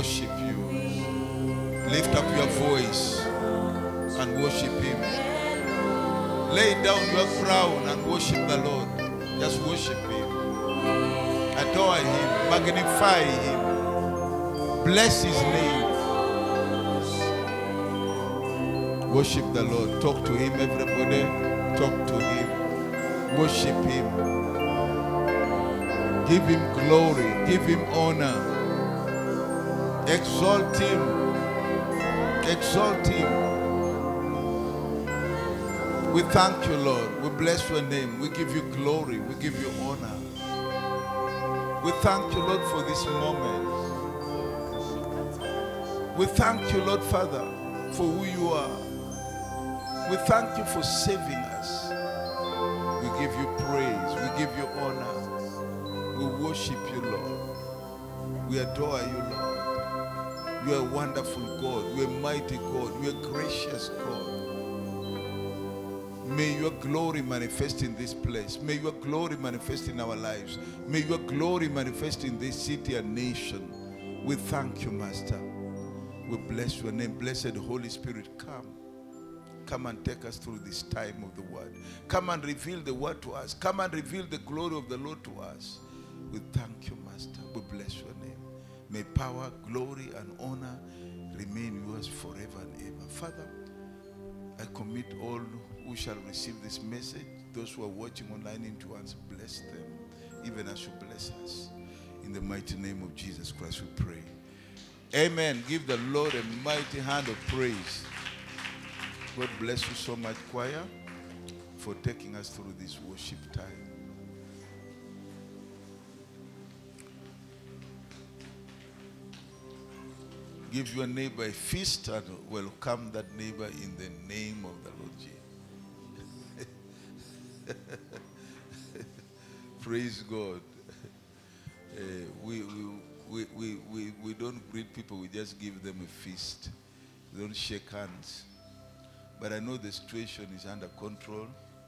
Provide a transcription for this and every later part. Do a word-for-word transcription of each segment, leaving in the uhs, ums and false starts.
worship you. Lift up your voice and worship him. Lay down your crown and worship the Lord. Just worship him. Adore him. Magnify him. Bless his name. Worship the Lord. Talk to him, everybody. Talk to him. Worship him. Give him glory. Give him honor. Exalt him. Exalt him. We thank you, Lord. We bless your name. We give you glory. We give you honor. We thank you, Lord, for this moment. We thank you, Lord, Father, for who you are. We thank you for saving us. We give you praise. We give you honor. We worship you, Lord. We adore you, Lord. You are a wonderful God. You are a mighty God. You are a gracious God. May your glory manifest in this place. May your glory manifest in our lives. May your glory manifest in this city and nation. We thank you, Master. We bless your name. Blessed Holy Spirit, come. Come and take us through this time of the word. Come and reveal the word to us. Come and reveal the glory of the Lord to us. We thank you, Master. We bless your name. May power, glory, and honor remain yours forever and ever. Father, I commit all who shall receive this message, those who are watching online into us, bless them, even as you bless us. In the mighty name of Jesus Christ we pray. Amen. Give the Lord a mighty hand of praise. God bless you so much, choir, for taking us through this worship time. Give your neighbor a feast and welcome that neighbor in the name of the Lord Jesus. Praise God. Uh, we, we, we, we, we don't greet people, we just give them a feast. We don't shake hands. But I know the situation is under control.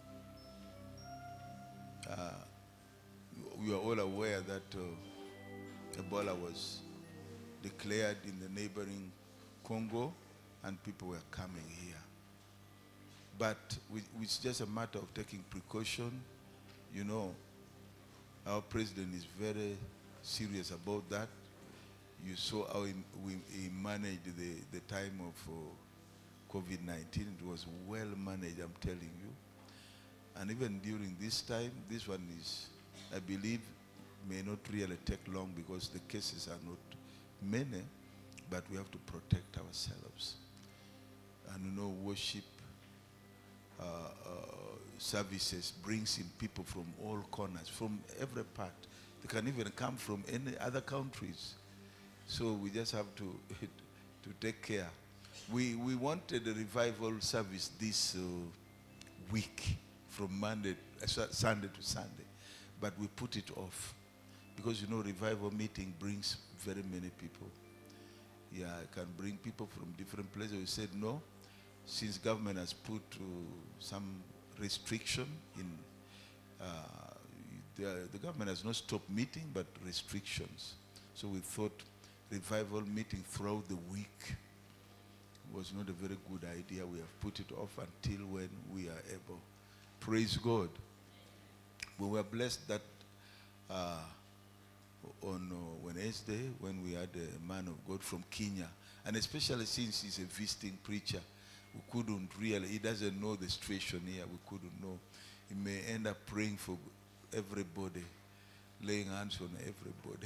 Uh, we are all aware that uh, Ebola was declared in the neighboring Congo and people were coming here. But we, it's just a matter of taking precaution. You know, our president is very serious about that. You saw how he, we, he managed the, the time of uh, COVID nineteen. It was well managed, I'm telling you. And even during this time, this one is, I believe, may not really take long because the cases are not many, but we have to protect ourselves. And you know, worship uh, uh, services brings in people from all corners, from every part. They can even come from any other countries. So we just have to to take care. We we wanted a revival service this uh, week from Monday, uh, Sunday to Sunday, but we put it off because you know revival meeting brings very many people. Yeah, it can bring people from different places. We said no, since government has put uh, some restriction in. Uh, the, the government has not stopped meeting, but restrictions. So we thought revival meeting throughout the week was not a very good idea. We have put it off until when we are able. Praise God. We were blessed that uh, on uh, Wednesday when we had a man of God from Kenya, and especially since he's a visiting preacher, we couldn't really, he doesn't know the situation here, we couldn't know. He may end up praying for everybody, laying hands on everybody,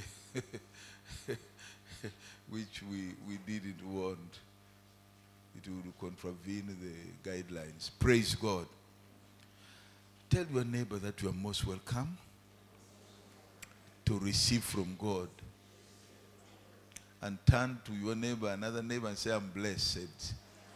which we, we didn't want. It would contravene the guidelines. Praise God. Tell your neighbor that you are most welcome to receive from God. And turn to your neighbor, another neighbor, and say, I'm blessed.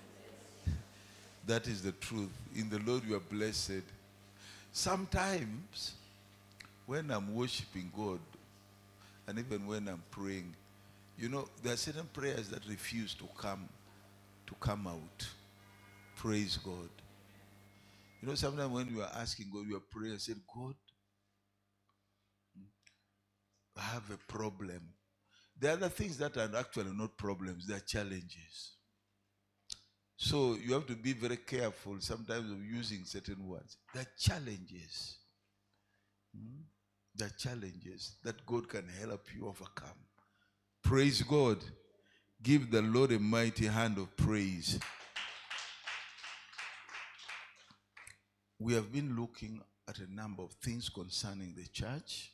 That is the truth. In the Lord you are blessed. Sometimes, when I'm worshiping God, and even when I'm praying, you know, there are certain prayers that refuse to come, to come out. Praise God. You know, sometimes when you are asking God, you are praying, say, God, I have a problem. There are other things that are actually not problems, they are challenges. So you have to be very careful sometimes of using certain words. They are challenges. Hmm? They are challenges that God can help you overcome. Praise God. Give the Lord a mighty hand of praise. We have been looking at a number of things concerning the church.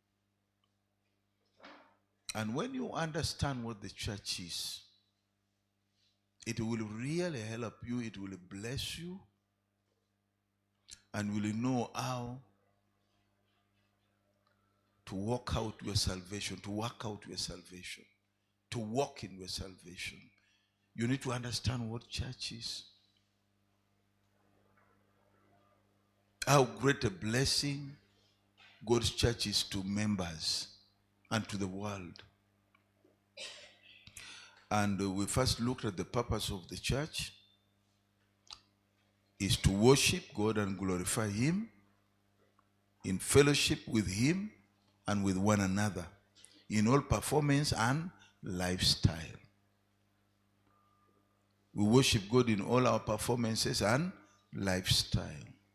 And when you understand what the church is, it will really help you, it will bless you, and will know how to walk out your salvation, to work out your salvation, to walk in your salvation. You need to understand what church is. How great a blessing God's church is to members and to the world. And uh, we first looked at the purpose of the church is to worship God and glorify Him in fellowship with Him and with one another in all performance and lifestyle. We worship God in all our performances and lifestyle.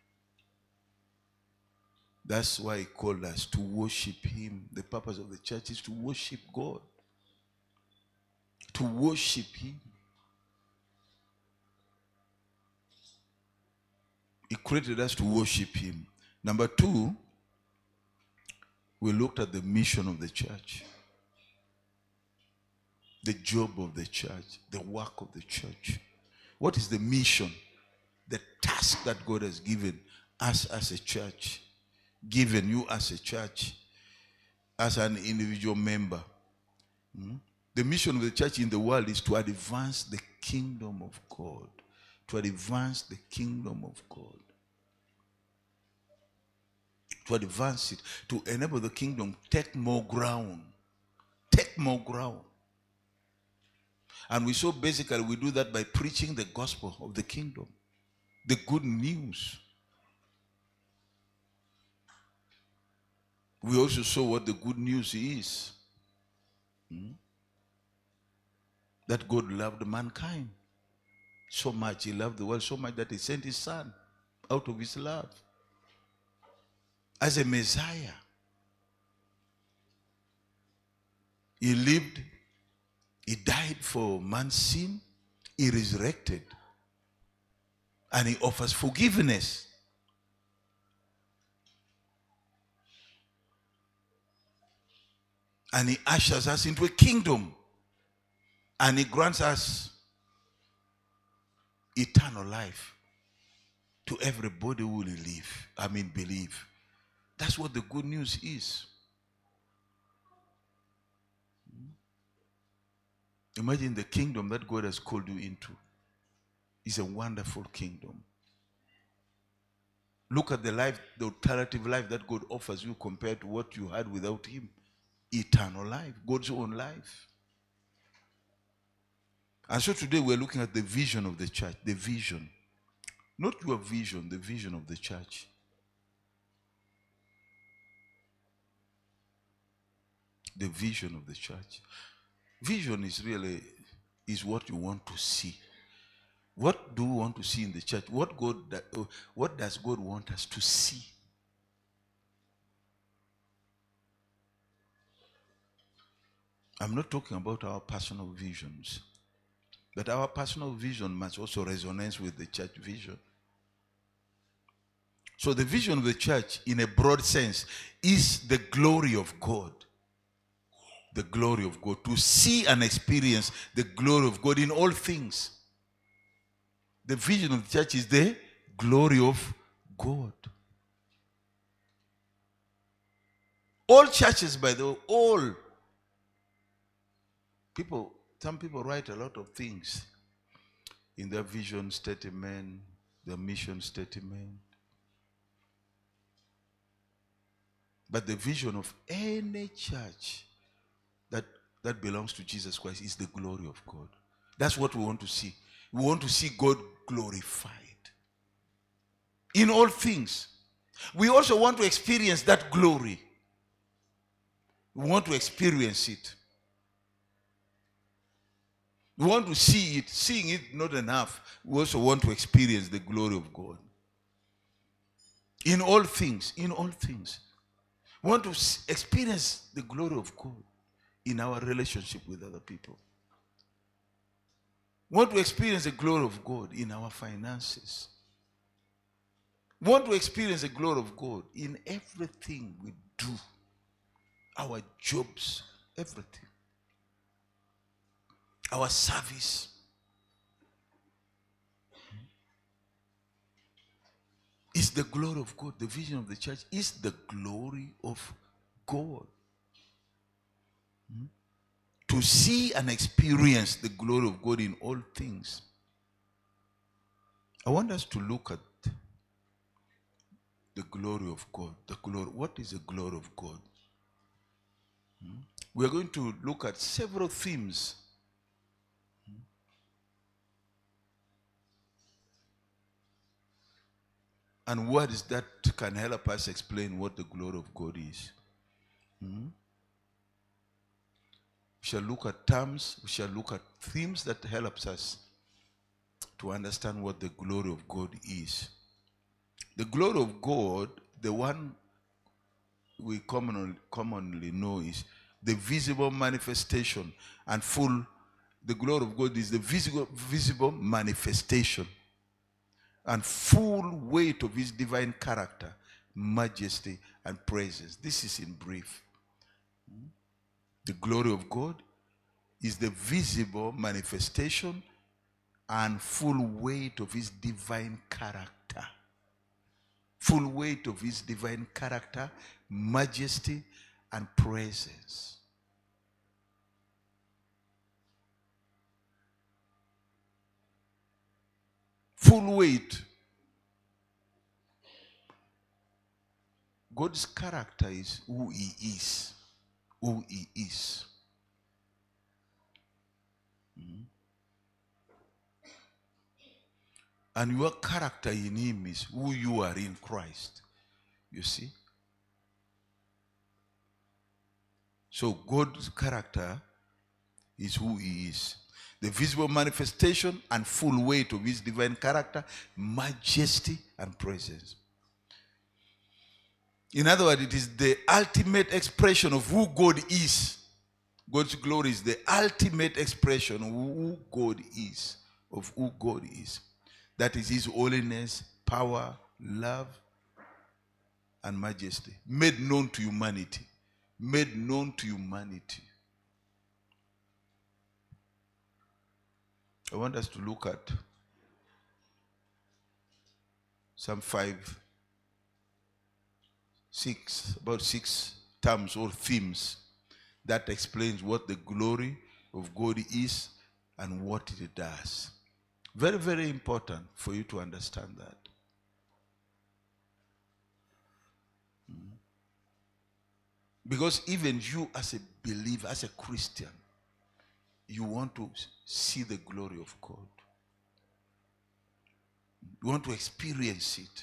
That's why He called us to worship Him. The purpose of the church is to worship God. To worship Him. He created us to worship Him. Number two, we looked at the mission of the church. The job of the church. The work of the church. What is the mission? The task that God has given us as a church. Given you as a church. As an individual member. Hmm? The mission of the church in the world is to advance the kingdom of God. To advance the kingdom of God. To advance it. To enable the kingdom take more ground. Take more ground. And we saw basically we do that by preaching the gospel of the kingdom. The good news. We also saw what the good news is. Hmm? That God loved mankind so much. He loved the world so much that He sent His Son out of His love as a Messiah. He lived, He died for man's sin, He resurrected, and He offers forgiveness. And He ushers us into a kingdom. And He grants us eternal life to everybody who will live. I mean believe. That's what the good news is. Imagine the kingdom that God has called you into. It's a wonderful kingdom. Look at the life, the alternative life that God offers you compared to what you had without Him. Eternal life, God's own life. And so today we're looking at the vision of the church, the vision. Not your vision, the vision of the church. The vision of the church. Vision is really, is what you want to see. What do you want to see in the church? What God, what does God want us to see? I'm not talking about our personal visions. But our personal vision must also resonate with the church vision. So the vision of the church, in a broad sense, is the glory of God. The glory of God. To see and experience the glory of God in all things. The vision of the church is the glory of God. All churches, by the way, all people, some people write a lot of things in their vision statement, their mission statement. But the vision of any church that, that belongs to Jesus Christ is the glory of God. That's what we want to see. We want to see God glorified in all things. We also want to experience that glory. We want to experience it. We want to see it. Seeing it not enough. We also want to experience the glory of God. In all things, in all things. We want to experience the glory of God in our relationship with other people. We want to experience the glory of God in our finances. We want to experience the glory of God in everything we do. Our jobs, everything. Our service. Is the glory of God. The vision of the church is the glory of God. Hmm? To see and experience the glory of God in all things. I want us to look at the glory of God. The glory. What is the glory of God? Hmm? We are going to look at several themes. Hmm? And words that can help us explain what the glory of God is. Hmm? We shall look at terms, we shall look at themes that helps us to understand what the glory of God is. The glory of God, the one we commonly, commonly know is the visible manifestation and full. The glory of God is the visible, visible manifestation and full weight of his divine character, majesty, and praises. This is in brief. The glory of God is the visible manifestation and full weight of his divine character. Full weight of his divine character, majesty, and presence. Full weight. God's character is who he is. Who he is. Mm-hmm. And your character in him is who you are in Christ. You see? So God's character is who he is. The visible manifestation and full weight of his divine character, majesty, and presence. In other words, it is the ultimate expression of who God is. God's glory is the ultimate expression of who God is. Of who God is. That is his holiness, power, love, and majesty. Made known to humanity. Made known to humanity. I want us to look at some five, six, about six terms or themes that explains what the glory of God is and what it does. Very, very important for you to understand that. Because even you as a believer, as a Christian, you want to see the glory of God. You want to experience it.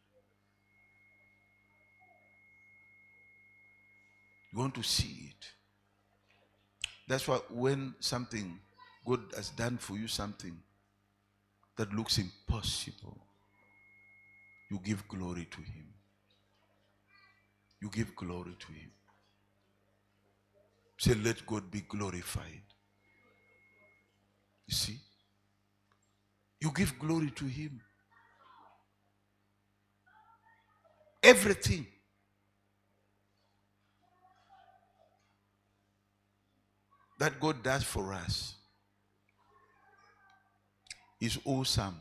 You want to see it. That's why when something, God has done for you something that looks impossible, you give glory to him. You give glory to him. Say, let God be glorified. You see? You give glory to him. Everything. That God does for us is awesome.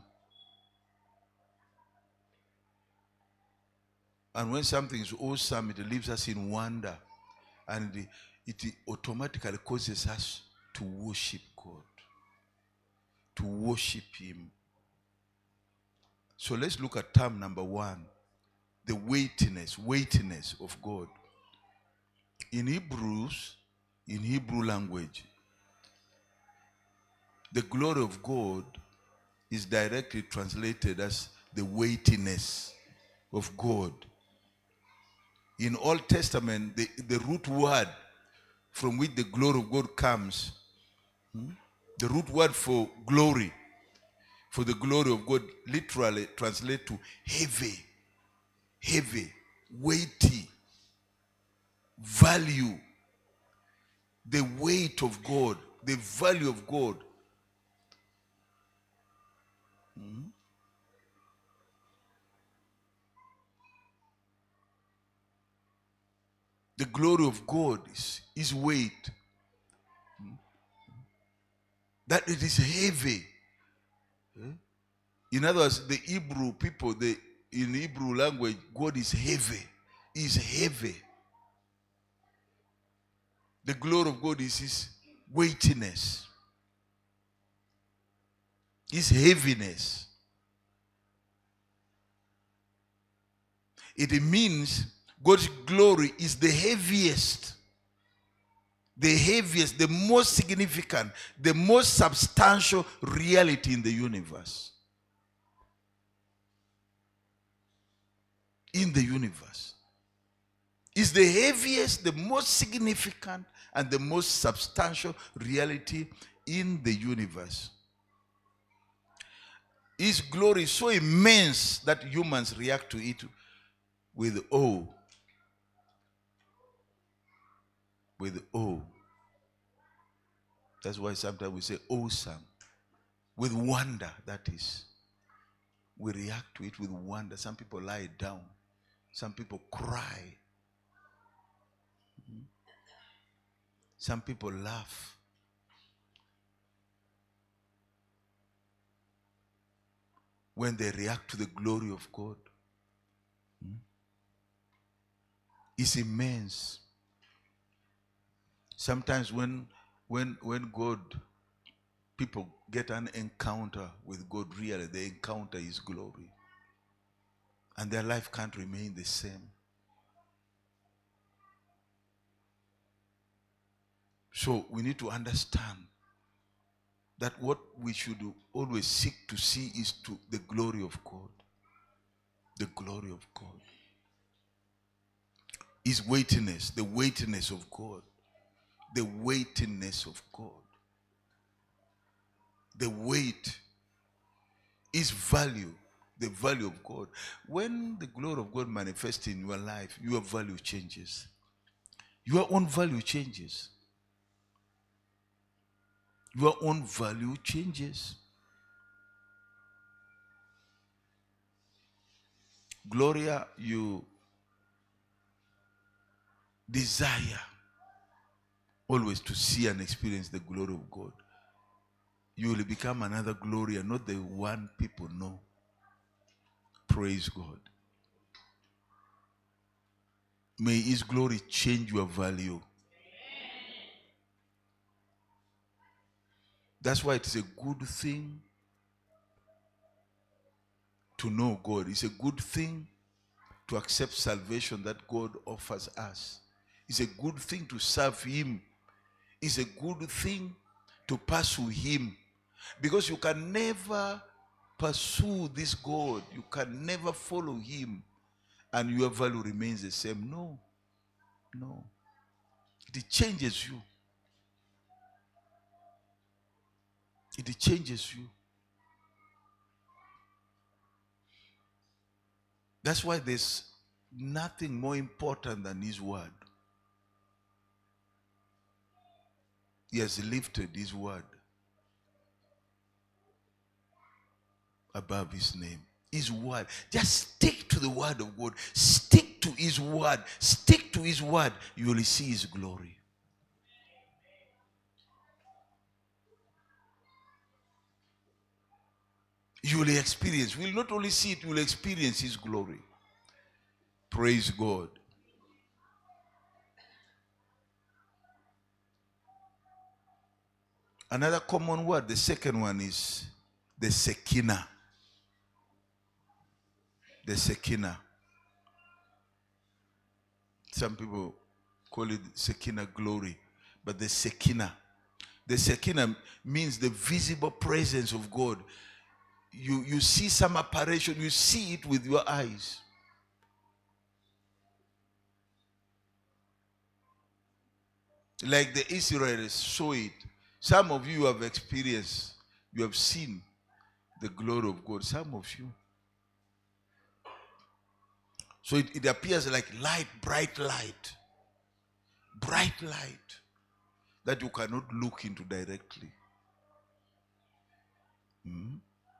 And when something is awesome, it leaves us in wonder. And it, it automatically causes us to worship God. To worship him. So let's look at term number one. The weightiness, weightiness of God. In Hebrews, in Hebrew language, the glory of God is directly translated as the weightiness of God. In Old Testament, the, the root word from which the glory of God comes, hmm, The root word for glory, for the glory of God, literally translate to heavy, heavy, weighty, value, the weight of God, the value of God. Mhm. The glory of God is His weight. That it is heavy. In other words, the Hebrew people, the in Hebrew language, God is heavy. He is heavy. The glory of God is His weightiness, His heaviness. It means God's glory is the heaviest, the heaviest, the most significant, the most substantial reality in the universe. In the universe. Is the heaviest, the most significant, and the most substantial reality in the universe. His glory is so immense that humans react to it with awe. With awe. That's why sometimes we say awesome. With wonder, that is. We react to it with wonder. Some people lie down. Some people cry. Some people laugh. When they react to the glory of God. It's immense. Sometimes when when when God, people get an encounter with God, really, they encounter His glory. And their life can't remain the same. So we need to understand that what we should always seek to see is to the glory of God. The glory of God. His weightiness, the weightiness of God. The weightiness of God. The weight, His value, the value of God. When the glory of God manifests in your life, your value changes. Your own value changes. Your own value changes. Gloria, you desire always to see and experience the glory of God. You will become another Gloria, not the one people know. Praise God. May His glory change your value. That's why it is a good thing to know God. It's a good thing to accept salvation that God offers us. It's a good thing to serve Him. It's a good thing to pursue Him. Because you can never pursue this God. You can never follow Him and your value remains the same. No. No. It changes you. It changes you. That's why there's nothing more important than His word. He has lifted His word above His name. His word. Just stick to the word of God. Stick to His word. Stick to His word. You will see His glory. You will experience. You will not only see it, you will experience His glory. Praise God. Another common word, the second one is the Shekinah. The Shekinah. Some people call it Shekinah glory, but the Shekinah. The Shekinah means the visible presence of God. You, you see some apparition, you see it with your eyes. Like the Israelites saw it. Some of you have experienced, you have seen the glory of God. Some of you. So it, it appears like light, bright light. Bright light that you cannot look into directly. Hmm?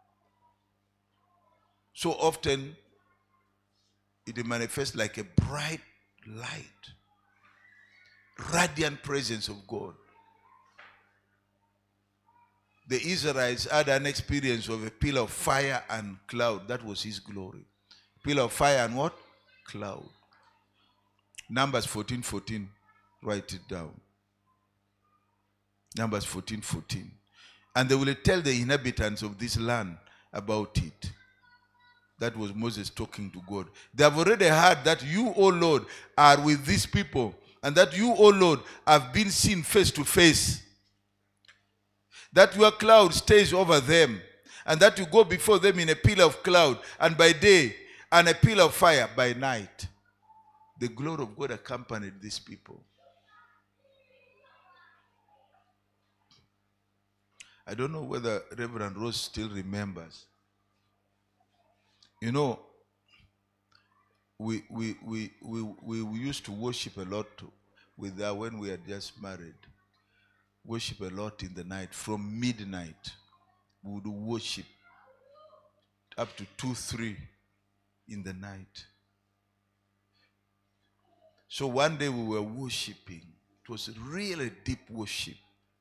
So often it manifests like a bright light, radiant presence of God. The Israelites had an experience of a pillar of fire and cloud. That was his glory. Pillar of fire and what? Cloud. Numbers fourteen fourteen. Write it down. Numbers fourteen fourteen. And they will tell the inhabitants of this land about it. That was Moses talking to God. They have already heard that you, O Lord, are with these people, and that you, O Lord, have been seen face to face. That your cloud stays over them, and that you go before them in a pillar of cloud, and by day, and a pillar of fire by night. The glory of God accompanied these people. I don't know whether Reverend Rose still remembers. You know, we we we we, we, we used to worship a lot with her when we had just married. Worship a lot in the night. From midnight, we would worship up to two, three in the night. So one day we were worshiping. It was really deep worship.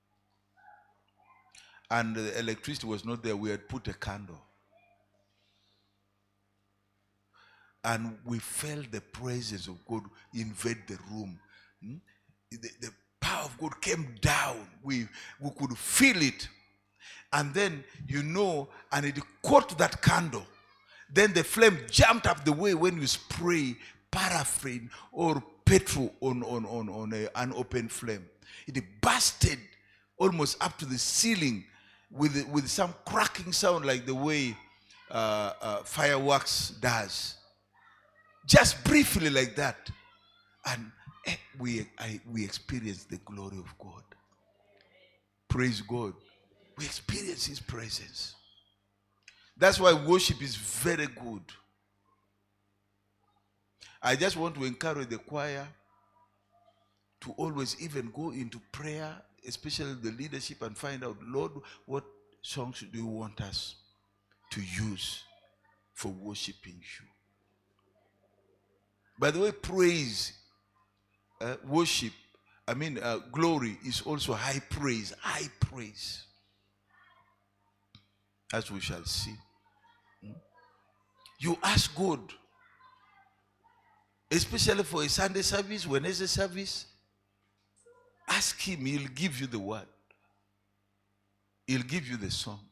And the electricity was not there. We had put a candle. And we felt the presence of God invade the room. Hmm? The, the power of God came down. We, we could feel it. And then, you know, and it caught that candle. Then the flame jumped up the way when you spray paraffin or petrol on, on, on, on a, an open flame. It bursted almost up to the ceiling with, with some cracking sound like the way uh, uh, fireworks does. Just briefly like that. And eh, we, I, we experienced the glory of God. Praise God. We experience His presence. That's why worship is very good. I just want to encourage the choir to always even go into prayer, especially the leadership, and find out, Lord, what songs do you want us to use for worshiping you? By the way, praise, uh, worship, I mean, uh, glory is also high praise, high praise, as we shall see. Hmm? You ask God, especially for a Sunday service, Wednesday service, ask Him, He'll give you the word. He'll give you the song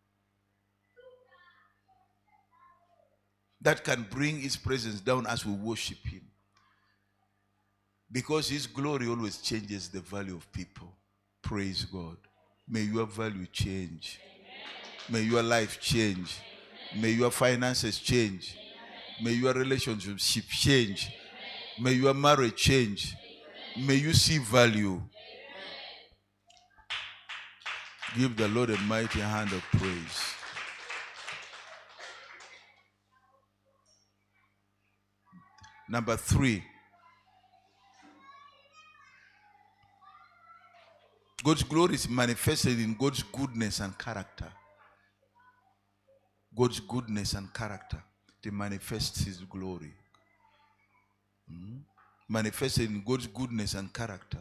that can bring His presence down as we worship Him. Because His glory always changes the value of people. Praise God. May your value change. May your life change. May your finances change. May your relationship change. May your marriage change. May you see value. Give the Lord a mighty hand of praise. Number three. God's glory is manifested in God's goodness and character. God's goodness and character. It manifests His glory. Hmm? Manifested in God's goodness and character.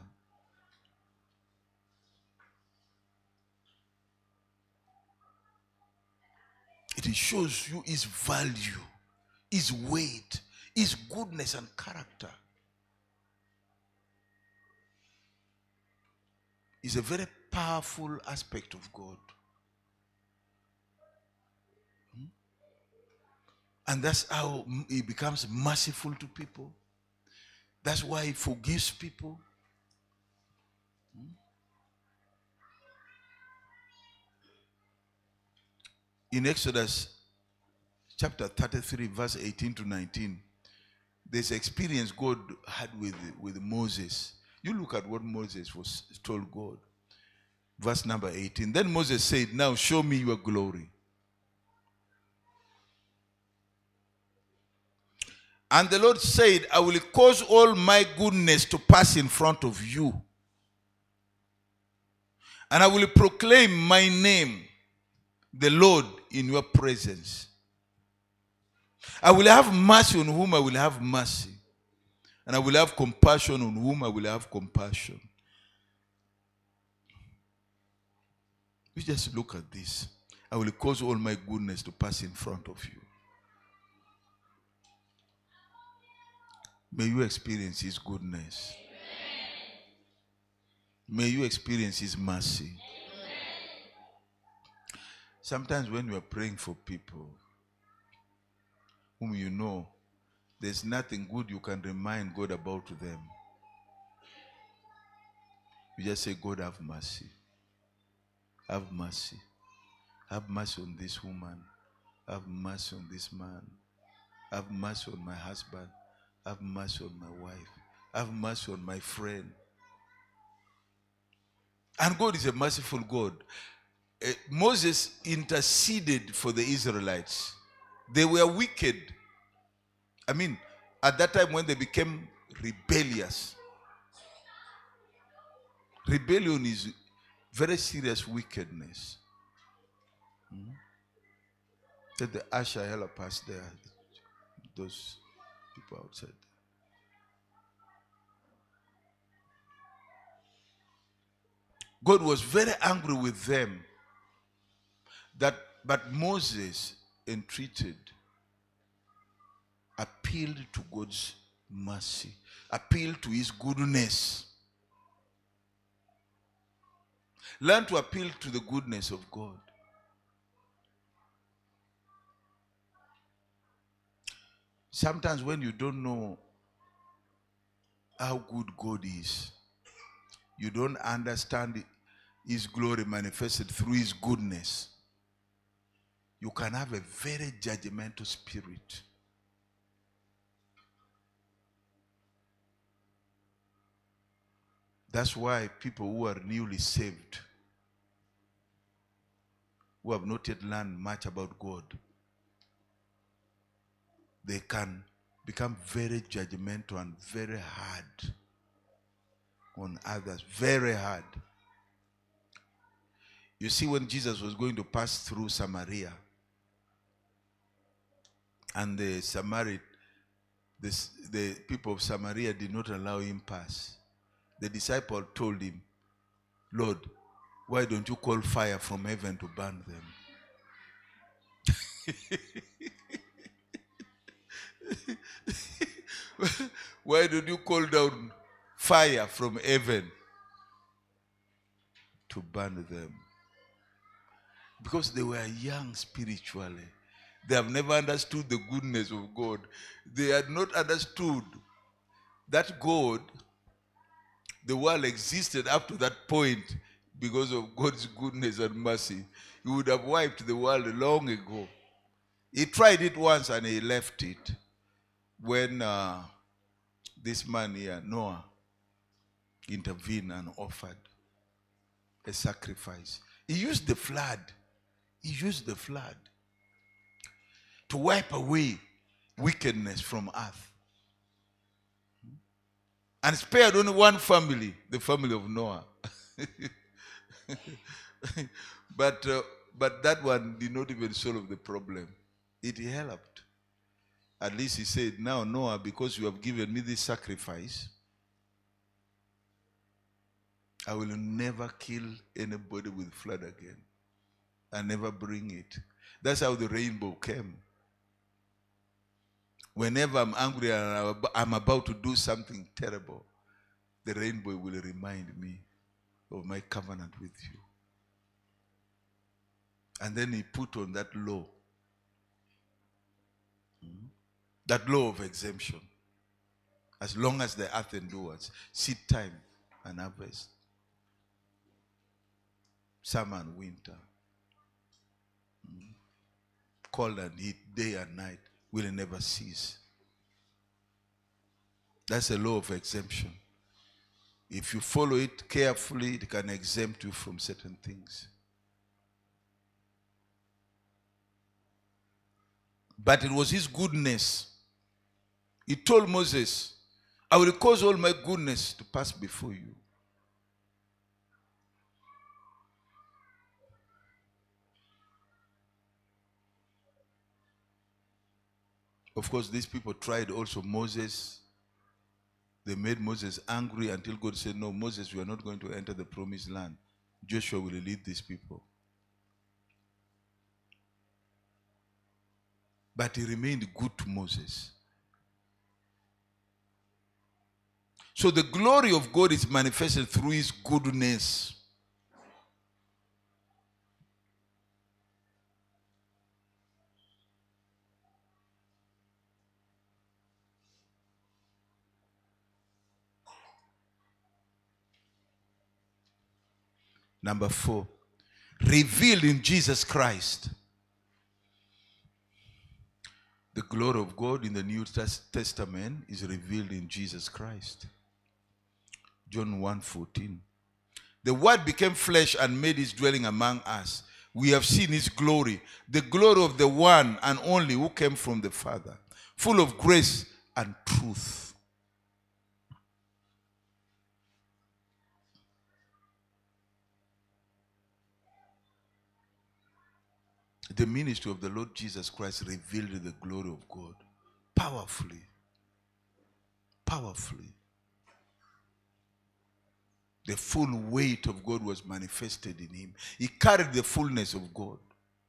It shows you His value, His weight, His goodness and character. It's a very powerful aspect of God. Hmm? And that's how He becomes merciful to people. That's why He forgives people. Hmm? In Exodus chapter thirty-three, verse eighteen to nineteen, there's experience God had with, with Moses. You look at what Moses was told God. Verse number eighteen. Then Moses said, now show me your glory. And the Lord said, I will cause all my goodness to pass in front of you. And I will proclaim my name, the Lord, in your presence. I will have mercy on whom I will have mercy. And I will have compassion on whom I will have compassion. You just look at this. I will cause all my goodness to pass in front of you. May you experience His goodness. Amen. May you experience His mercy. Amen. Sometimes when you are praying for people whom you know, there's nothing good you can remind God about them. You just say, God, have mercy. Have mercy. Have mercy on this woman. Have mercy on this man. Have mercy on my husband. Have mercy on my wife. Have mercy on my friend. And God is a merciful God. Uh, Moses interceded for the Israelites. They were wicked. I mean, at that time when they became rebellious. Rebellion is very serious wickedness. Hmm? Let the usher help us there. Those people outside. God was very angry with them. That, but Moses entreated, appealed to God's mercy, appealed to His goodness. Learn to appeal to the goodness of God. Sometimes when you don't know how good God is, you don't understand His glory manifested through His goodness, you can have a very judgmental spirit. That's why people who are newly saved, who have not yet learned much about God, they can become very judgmental and very hard on others. Very hard. You see, when Jesus was going to pass through Samaria, and the Samaritan, the, the people of Samaria did not allow him pass, the disciple told him, Lord, why don't you call fire from heaven to burn them? Why don't you call down fire from heaven to burn them? Because they were young spiritually. They have never understood the goodness of God. They had not understood that God, the world existed up to that point because of God's goodness and mercy. He would have wiped the world long ago. He tried it once and he left it. When uh, this man here, Noah, intervened and offered a sacrifice. He used the flood. He used the flood to wipe away wickedness from earth. And spared only one family, the family of Noah. but, uh, but that one did not even solve the problem. It helped. At least he said, now Noah, because you have given me this sacrifice, I will never kill anybody with flood again. I never bring it. That's how the rainbow came. Whenever I'm angry and I'm about to do something terrible, the rainbow will remind me of my covenant with you. And then he put on that law. That law of exemption. As long as the earth endures, seed time and harvest. Summer and winter. Cold and heat, day and night will never cease. That's a law of exemption. If you follow it carefully, it can exempt you from certain things. But it was his goodness. He told Moses, I will cause all my goodness to pass before you. Of course, these people tried also Moses. They made Moses angry until God said, no, Moses, you are not going to enter the promised land. Joshua will lead these people. But he remained good to Moses. So the glory of God is manifested through his goodness. Number four, revealed in Jesus Christ. The glory of God in the New Testament is revealed in Jesus Christ. John one fourteen. The Word became flesh and made his dwelling among us. We have seen his glory, the glory of the one and only who came from the Father, full of grace and truth. The ministry of the Lord Jesus Christ revealed the glory of God powerfully. Powerfully. The full weight of God was manifested in him. He carried the fullness of God.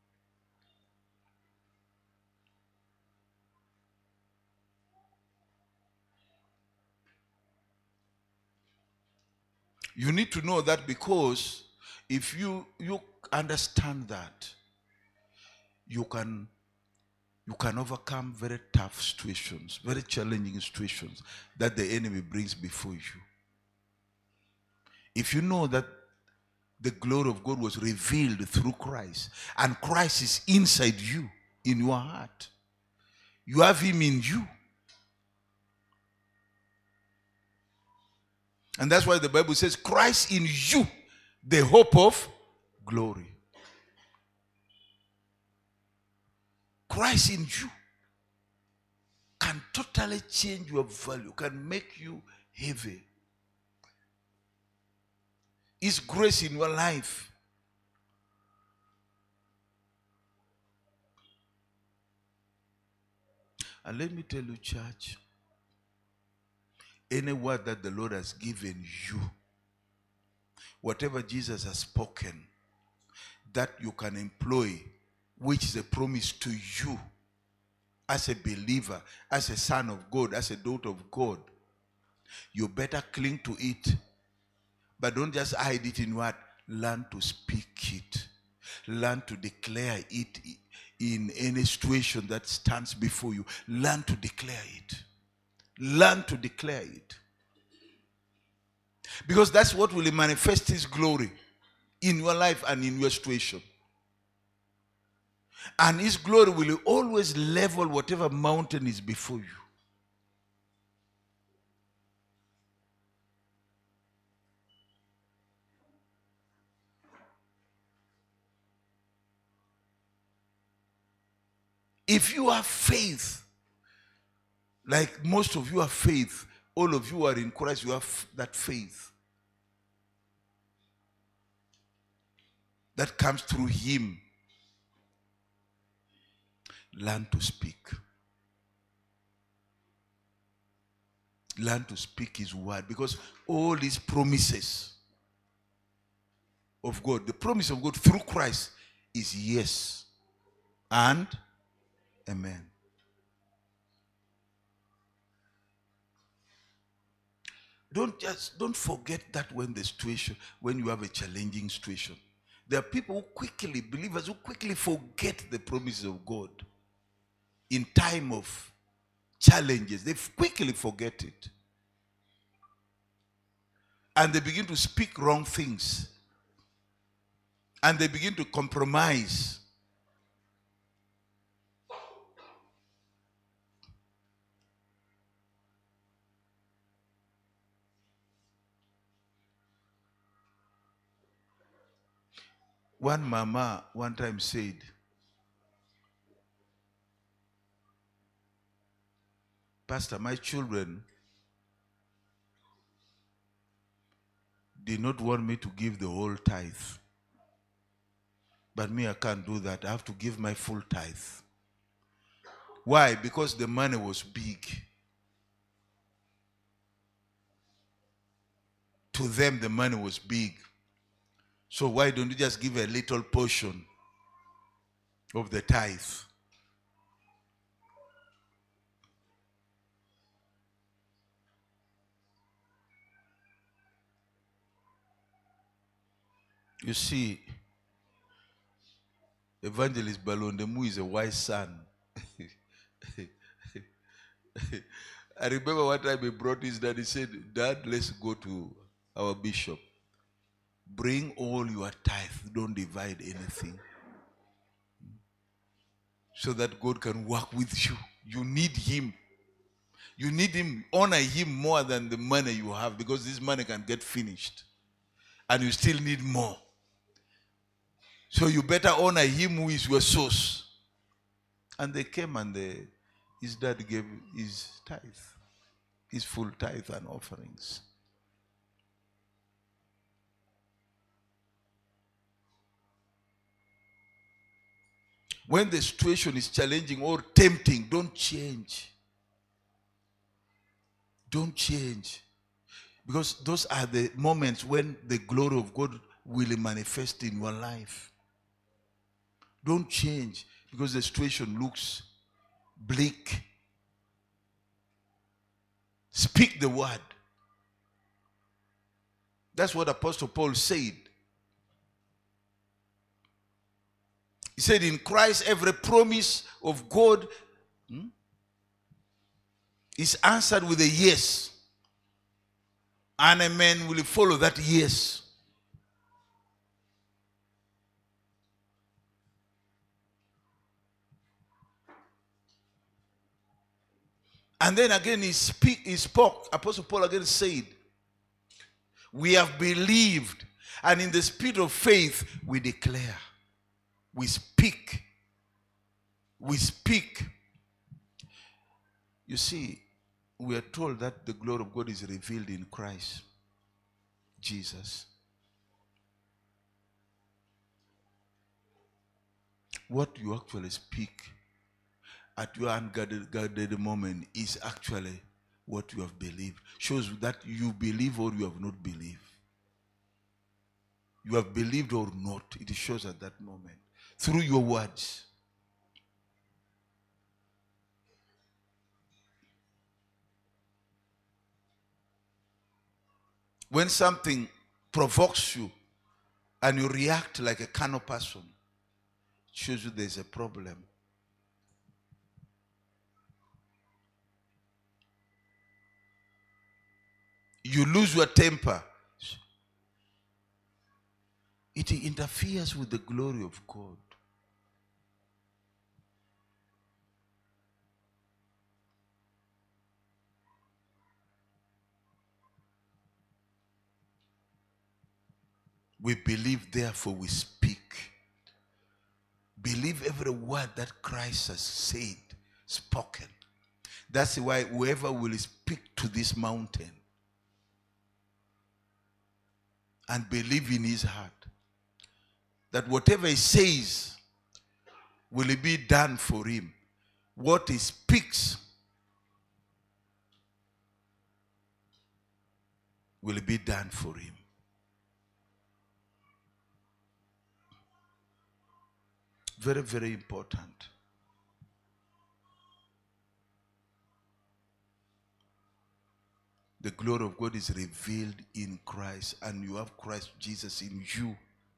You need to know that, because if you, you understand that, you can, you can overcome very tough situations, very challenging situations that the enemy brings before you. If you know that the glory of God was revealed through Christ, and Christ is inside you, in your heart, you have him in you. And that's why the Bible says, Christ in you, the hope of glory. Christ in you can totally change your value, can make you heavy. His grace in your life. And let me tell you, church, any word that the Lord has given you, whatever Jesus has spoken, that you can employ, which is a promise to you as a believer, as a son of God, as a daughter of God, you better cling to it. But don't just hide it in what? Learn to speak it. Learn to declare it in any situation that stands before you. Learn to declare it. Learn to declare it. Because that's what will manifest his glory in your life and in your situation. And his glory will always level whatever mountain is before you. If you have faith, like most of you have faith, all of you are in Christ, you have that faith that comes through him. Learn to speak. Learn to speak his word, because all these promises of God, the promise of God through Christ is yes and amen. Don't just, don't forget that when the situation, when you have a challenging situation. There are people who quickly, believers who quickly forget the promises of God in time of challenges. They quickly forget it. And they begin to speak wrong things. And they begin to compromise. One mama one time said, Pastor, my children did not want me to give the whole tithe. But me, I can't do that. I have to give my full tithe. Why? Because the money was big. To them, the money was big. So why don't you just give a little portion of the tithe? You see, Evangelist Balondemu is a wise son. I remember one time he brought his dad, he said, Dad, let's go to our bishop. Bring all your tithe, don't divide anything. So that God can work with you. You need him. You need him, honor him more than the money you have, because this money can get finished. And you still need more. So you better honor him who is your source. And they came and they, his dad gave his tithe, his full tithe and offerings. When the situation is challenging or tempting, don't change. Don't change. Because those are the moments when the glory of God will manifest in your life. Don't change because the situation looks bleak. Speak the word. That's what Apostle Paul said. He said, in Christ, every promise of God hmm, is answered with a yes. And a man will follow that yes. And then again he, speak, he spoke, Apostle Paul again said, we have believed, and in the spirit of faith we declare. We speak. We speak. You see, we are told that the glory of God is revealed in Christ Jesus. What you actually speak at your unguarded moment is actually what you have believed. Shows that you believe or you have not believed. You have believed or not. It shows at that moment. Through your words. When something provokes you and you react like a carnal person, it shows you there's a problem. You lose your temper. It interferes with the glory of God. We believe, therefore we speak. Believe every word that Christ has said, spoken. That's why whoever will speak to this mountain and believe in his heart that whatever he says will be done for him. What he speaks will be done for him. Very, very important. The glory of God is revealed in Christ, and you have Christ Jesus in you.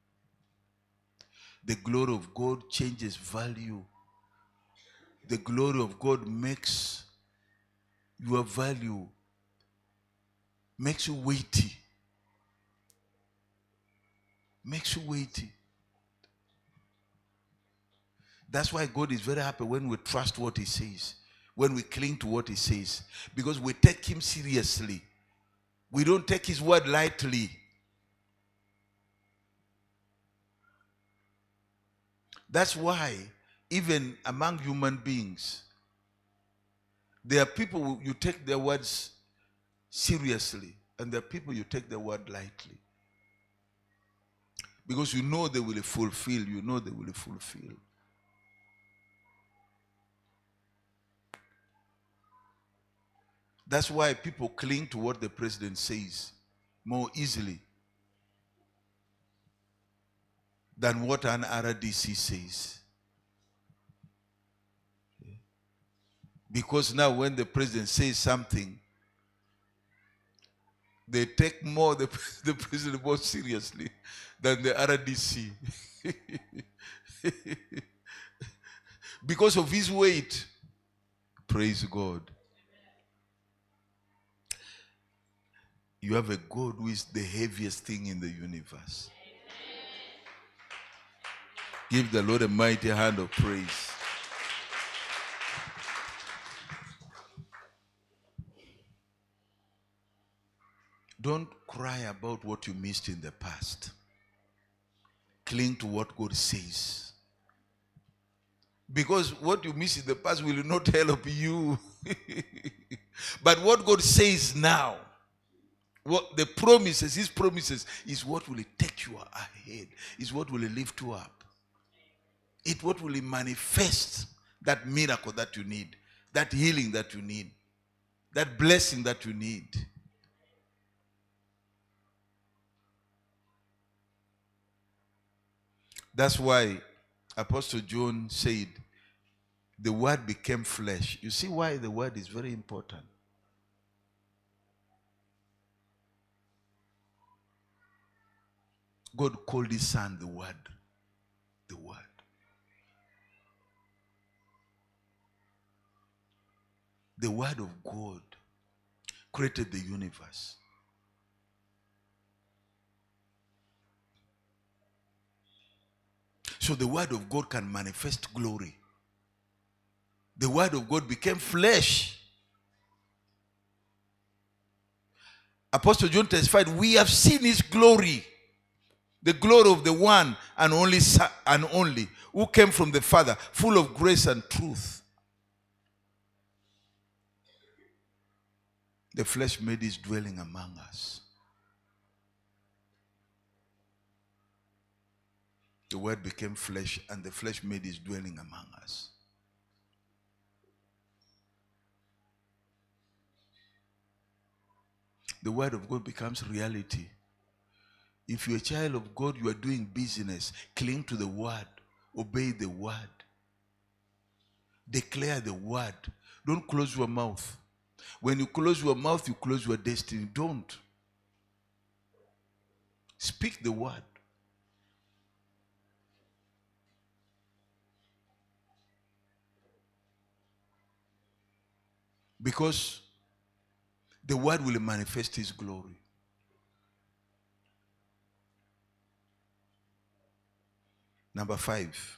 The glory of God changes value. The glory of God makes your value, makes you weighty. Makes you weighty. That's why God is very happy when we trust what he says, when we cling to what he says, because we take him seriously. We don't take his word lightly. That's why, even among human beings, there are people who you take their words seriously, and there are people you take their word lightly. Because you know they will fulfill, you know they will fulfill. That's why people cling to what the president says more easily than what an R D C says. Because now when the president says something, they take more the, the president more seriously than the R D C. Because of his weight. Praise God. You have a God who is the heaviest thing in the universe. Give the Lord a mighty hand of praise. Don't cry about what you missed in the past. Cling to what God says. Because what you missed in the past will not help you. But what God says now, what the promises, his promises, is what will take you ahead, is what will lift you up. It's what will manifest that miracle that you need, that healing that you need, that blessing that you need. That's why Apostle John said, the word became flesh. You see why the word is very important. God called his son the word. The word. The word of God created the universe. So the word of God can manifest glory. The word of God became flesh. Apostle John testified, we have seen his glory. The glory of the one and only son, and only who came from the Father, full of grace and truth. The flesh made his dwelling among us. The word became flesh, and the flesh made his dwelling among us. The word of God becomes reality. If you're a child of God, you are doing business. Cling to the word. Obey the word. Declare the word. Don't close your mouth. When you close your mouth, you close your destiny. Don't. Speak the word. Because the word will manifest his glory. Number five.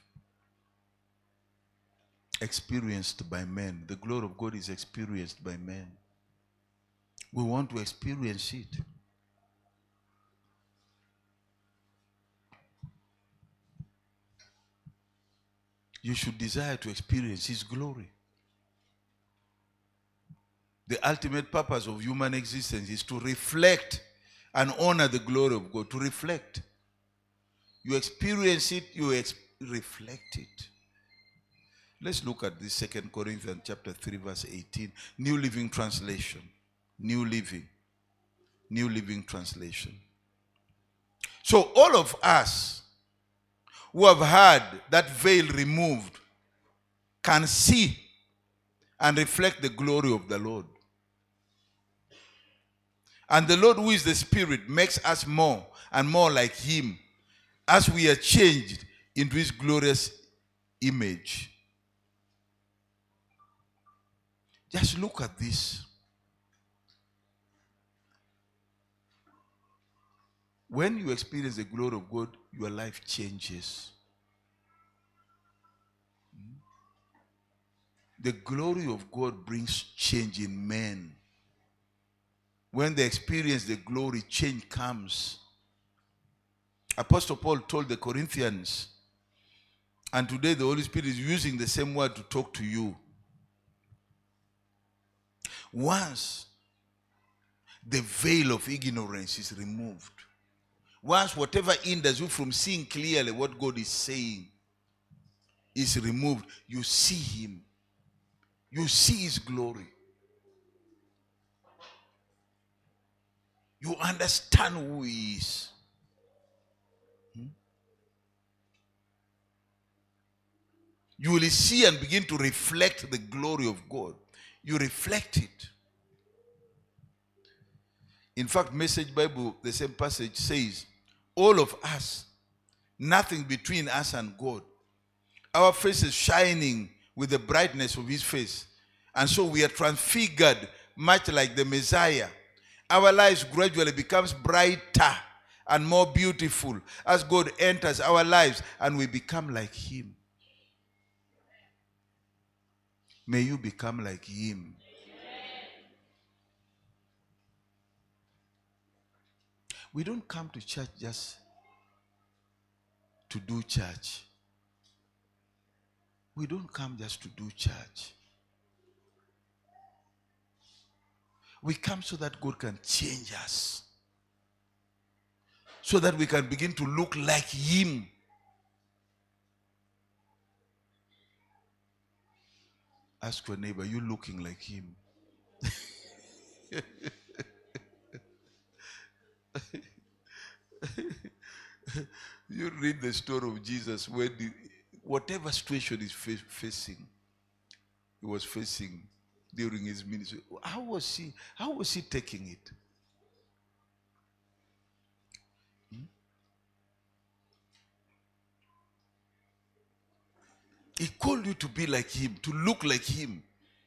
Experienced by men. The glory of God is experienced by men. We want to experience it. You should desire to experience his glory. The ultimate purpose of human existence is to reflect and honor the glory of God. To reflect. You experience it, you ex reflect it. Let's look at this Second Corinthians chapter three, verse eighteen. New Living Translation. New Living. New Living Translation. So all of us who have had that veil removed can see and reflect the glory of the Lord. And the Lord, who is the Spirit, makes us more and more like him as we are changed into his glorious image. Just look at this. When you experience the glory of God, your life changes. The glory of God brings change in men. When they experience the glory, change comes. Apostle Paul told the Corinthians And today the Holy Spirit is using the same word to talk to you. Once the veil of ignorance is removed, once whatever hinders you from seeing clearly what God is saying is removed, you see Him. You see His glory. You understand who He is. Hmm? You will see and begin to reflect the glory of God. You reflect it. In fact, Message Bible, the same passage says, all of us, nothing between us and God. Our face is shining with the brightness of His face. And so we are transfigured much like the Messiah. Our lives gradually becomes brighter and more beautiful as God enters our lives and we become like Him. May you become like Him. We don't come to church just to do church. We don't come just to do church. We come so that God can change us. So that we can begin to look like Him. Ask your neighbor, you looking like Him? You read the story of Jesus when the, whatever situation he's fa facing, he was facing during his ministry. How was he, how was he taking it? Hmm? He called you to be like Him, to look like Him.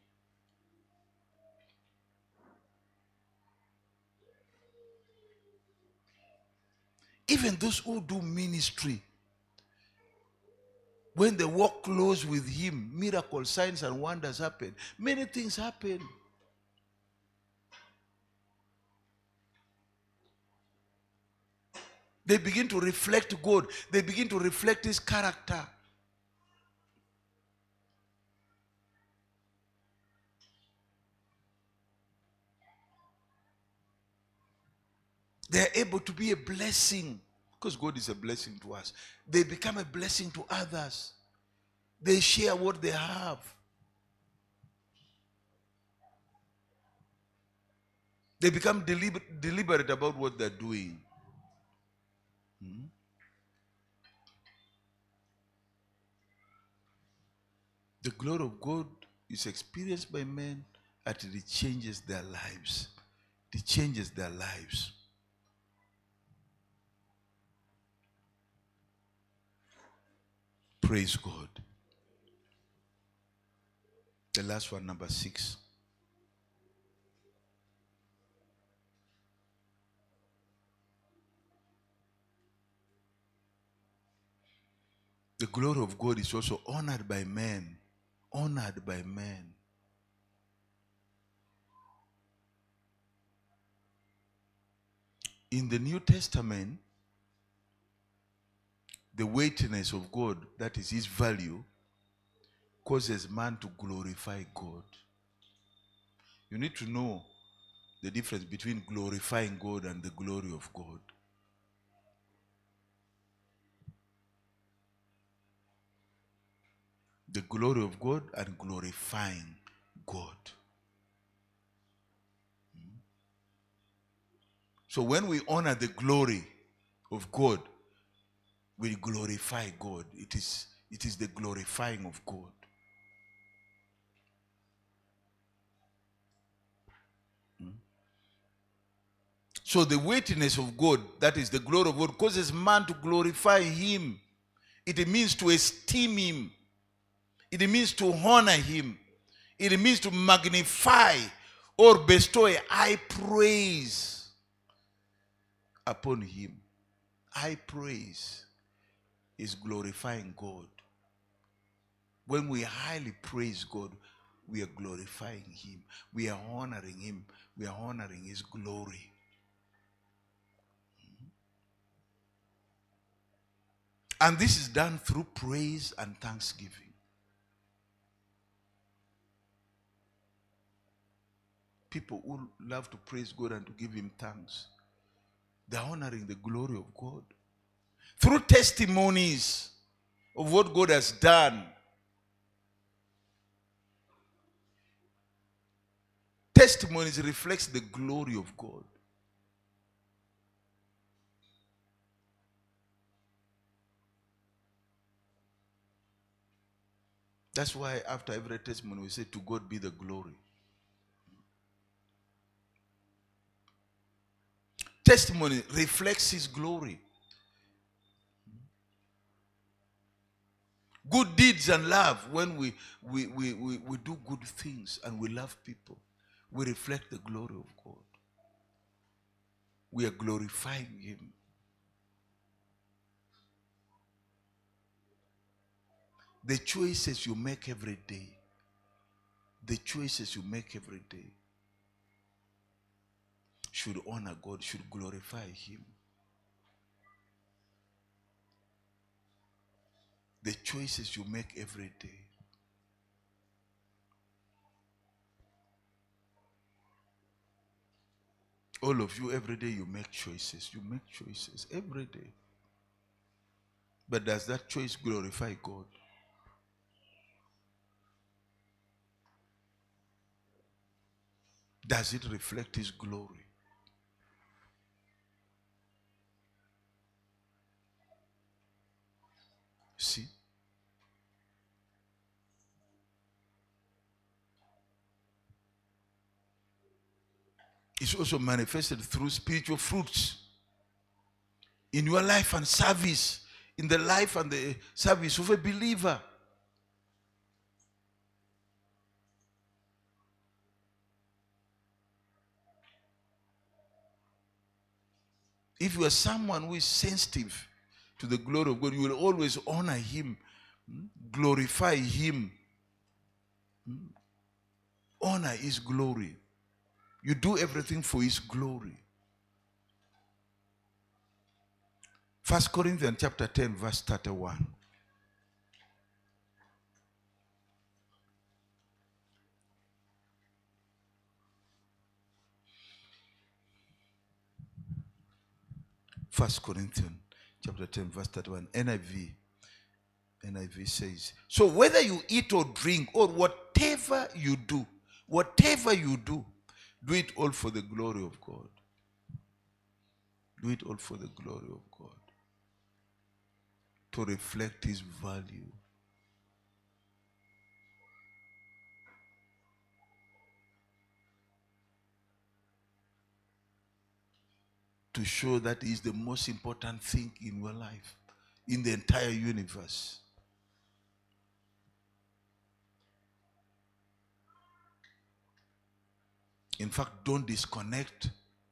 Even those who do ministry, when they walk close with Him, miracles, signs and wonders happen. Many things happen. They begin to reflect God. They begin to reflect His character. They are able to be a blessing because God is a blessing to us. They become a blessing to others. They share what they have. They become deliber deliberate about what they're doing. Hmm? The glory of God is experienced by men until it changes their lives. It changes their lives. Praise God. The last one, number six. The glory of God is also honored by men. Honored by men. In the New Testament, the weightiness of God, that is His value, causes man to glorify God. You need to know the difference between glorifying God and the glory of God. The glory of God and glorifying God. So when we honor the glory of God, we glorify God. It is, it is the glorifying of God. So the weightiness of God, that is the glory of God, causes man to glorify Him. It means to esteem Him. It means to honor Him. It means to magnify or bestow a high praise upon Him. High praise is glorifying God. When we highly praise God, we are glorifying Him. We are honoring Him. We are honoring His glory. And this is done through praise and thanksgiving. People who love to praise God and to give him thanks, they're honoring the glory of God. Through testimonies of what God has done. Testimonies reflects the glory of God. That's why after every testimony we say, to God be the glory. Testimony reflects his glory. Good deeds and love, when we, we, we, we, we do good things and we love people, we reflect the glory of God. We are glorifying him. The choices you make every day, the choices you make every day should honor God, should glorify him. The choices you make every day. All of you, every day you make choices. You make choices every day. But does that choice glorify God? Does it reflect his glory? See? It's also manifested through spiritual fruits in your life and service, in the life and the service of a believer. If you are someone who is sensitive to the glory of God, you will always honor him, glorify him, honor his glory. You do everything for his glory. First Corinthians chapter ten, verse thirty-one. First Corinthians chapter ten, verse thirty-one. N I V. N I V says, so whether you eat or drink or whatever you do, whatever you do, do it all for the glory of God. Do it all for the glory of God. To reflect his value. To show that he is the most important thing in your life, in the entire universe. In fact, don't disconnect.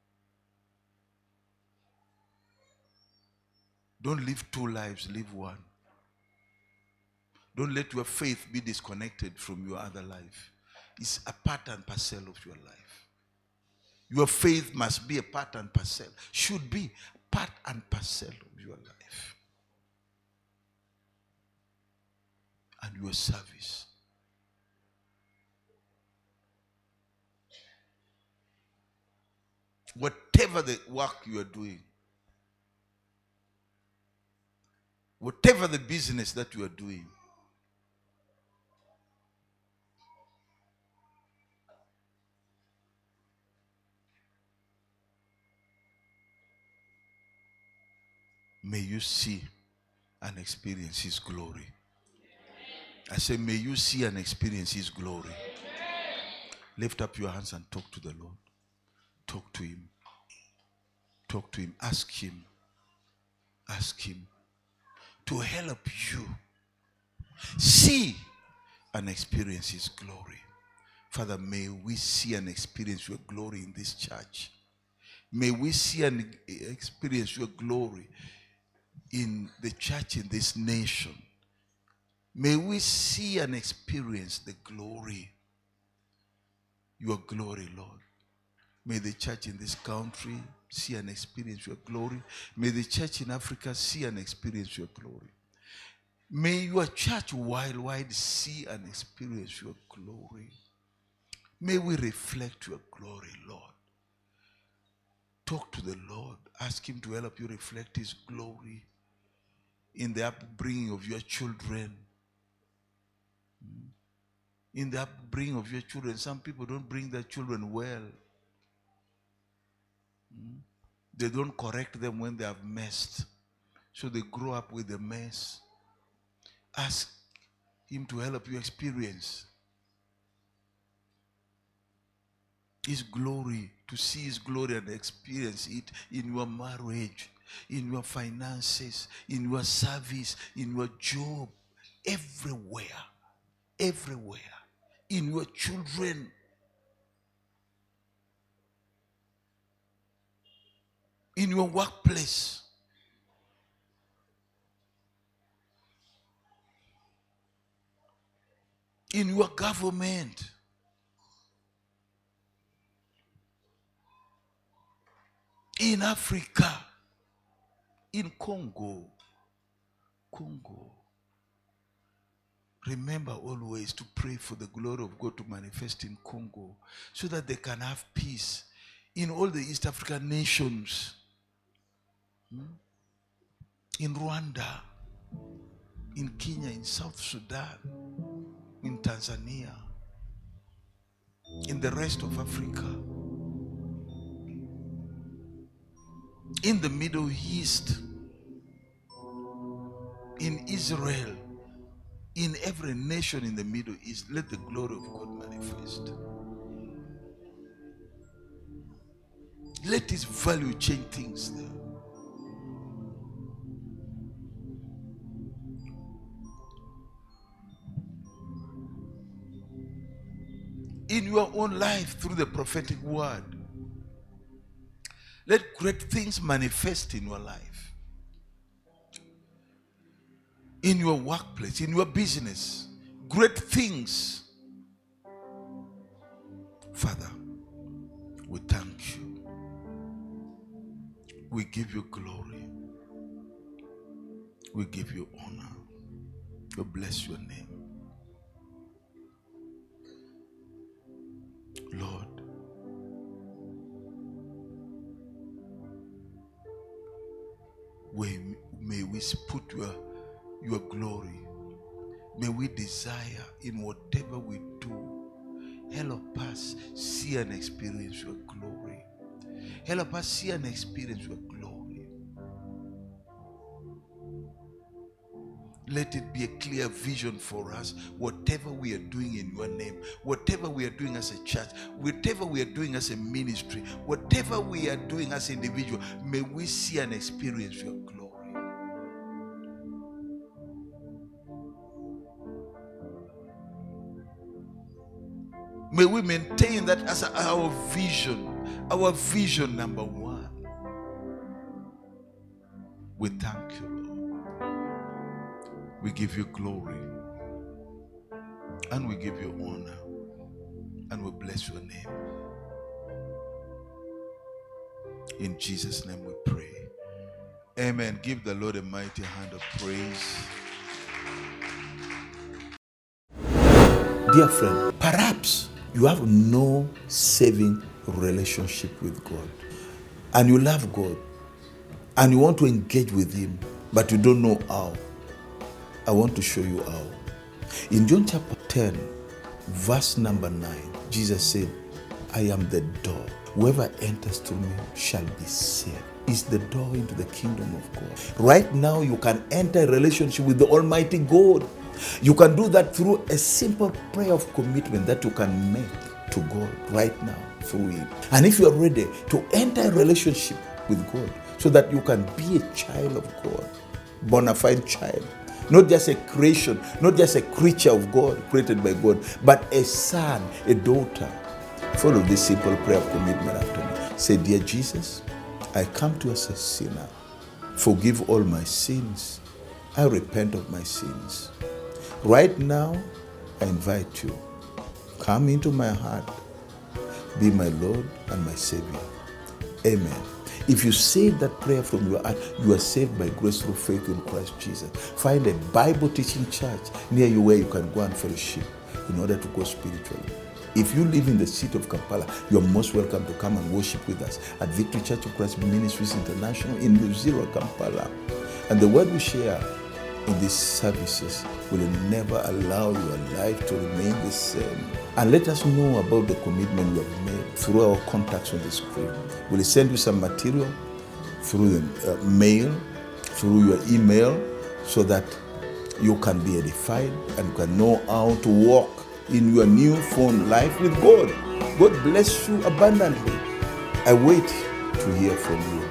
Don't live two lives, live one. Don't let your faith be disconnected from your other life. It's a part and parcel of your life. Your faith must be a part and parcel, should be part and parcel of your life. And your service. Whatever the work you are doing, whatever the business that you are doing, may you see and experience his glory. I say, may you see and experience his glory. Lift up your hands and talk to the Lord. Talk to him. Talk to him. Ask him. Ask him to help you see and experience his glory. Father, may we see and experience your glory in this church. May we see and experience your glory in the church, in this nation. May we see and experience the glory, your glory, Lord. May the church in this country see and experience your glory. May the church in Africa see and experience your glory. May your church worldwide see and experience your glory. May we reflect your glory, Lord. Talk to the Lord. Ask him to help you reflect his glory in the upbringing of your children. In the upbringing of your children. Some people don't bring their children well. They don't correct them when they have messed. So they grow up with a mess. Ask him to help you experience his glory, to see his glory and experience it in your marriage, in your finances, in your service, in your job, everywhere, everywhere, in your children. In your workplace. In your government. In Africa. In Congo. Congo. Remember always to pray for the glory of God to manifest in Congo so that they can have peace in all the East African nations. In Rwanda, in Kenya, in South Sudan, in Tanzania, in the rest of Africa, in the Middle East, in Israel, in every nation in the Middle East, let the glory of God manifest. Let his value change things there. In your own life, through the prophetic word, let great things manifest in your life. In your workplace, in your business, great things. Father, we thank you. We give you glory. We give you honor. We bless your name. Lord, we, may we put your, your glory. May we desire in whatever we do. Help us see and experience your glory. Help us see and experience your glory. Let it be a clear vision for us, whatever we are doing in your name, whatever we are doing as a church, whatever we are doing as a ministry, whatever we are doing as individuals, may we see and experience your glory. May we maintain that as our vision, our vision number one. We thank you, Lord. We give you glory and we give you honor and we bless your name. In Jesus' name we pray. Amen. Give the Lord a mighty hand of praise. Dear friend, perhaps you have no saving relationship with God and you love God and you want to engage with him, but you don't know how. I want to show you how. In John chapter ten, verse number nine, Jesus said, I am the door. Whoever enters through me shall be saved. Is the door into the kingdom of God. Right now, you can enter a relationship with the Almighty God. You can do that through a simple prayer of commitment that you can make to God right now through Him. And if you are ready to enter a relationship with God so that you can be a child of God, bona fide child, not just a creation, not just a creature of God created by God, but a son, a daughter. Follow this simple prayer of commitment after me. Say, dear Jesus, I come to you as a sinner. Forgive all my sins. I repent of my sins. Right now, I invite you. Come into my heart. be my Lord and my Savior. Amen. If you say that prayer from your heart, you are saved by grace through faith in Christ Jesus. Find a Bible teaching church near you where you can go and fellowship in order to grow spiritually. If you live in the city of Kampala, you are most welcome to come and worship with us at Victory Church of Christ Ministries International in Luzira, Kampala. And the word we share in these services will never allow your life to remain the same. And let us know about the commitment you have made through our contacts on the screen. We'll send you some material through the uh, mail, through your email, so that you can be edified and you can know how to walk in your newfound life with God. God bless you abundantly. I wait to hear from you.